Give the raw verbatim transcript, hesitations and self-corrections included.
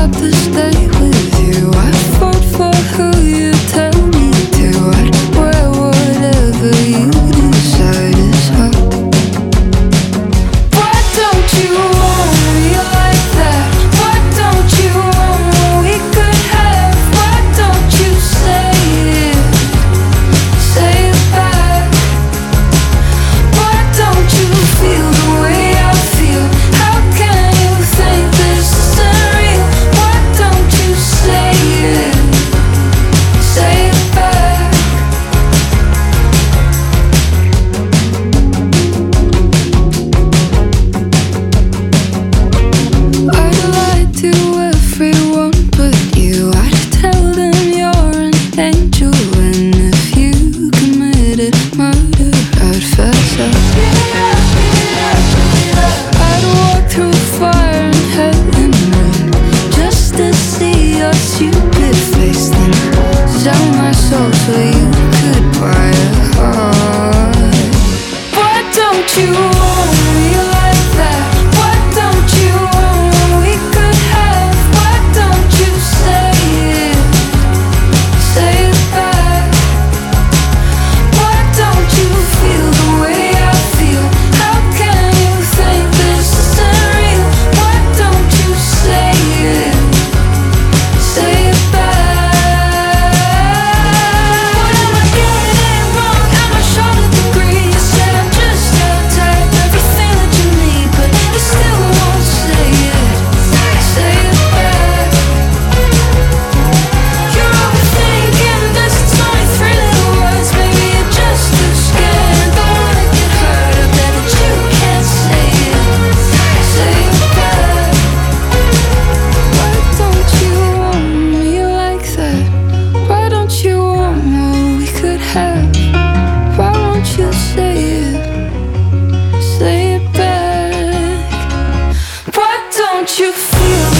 want to stay with you. I fought for who you tell me to. I'd wear whatever you decide is hot. Why don't you want me like that? Why don't you want what we could have? Why don't you say it? Say it back. Why don't you feel the way I feel? How can you think this isn't real? Why don't you say it? Say it back. I'd lie to everyone but you. I'd tell them you're an angel, and if you committed murder, I'd fess up. I'd walk through fire and hell and rain just to see your stupid face, then sell my soul so you could buy a heart. Why don't you want me like that? Why don't you want what we could have? Why don't you say it? Say it back. Why don't you feel the way I feel? How can you think this isn't real? Why don't you say it? Say it back. What am I getting wrong? Am I short of degree? You said I'm just your type, everything that you need, but you still won't say it. Say it back. You're overthinking this, it's only three little words. Maybe you're just too scared, don't wanna get hurt. I bet that you can't say it. Say it back. Why don't you want me like that? Why don't you want what we could have? Why won't you say it? Say it back. Why don't you feel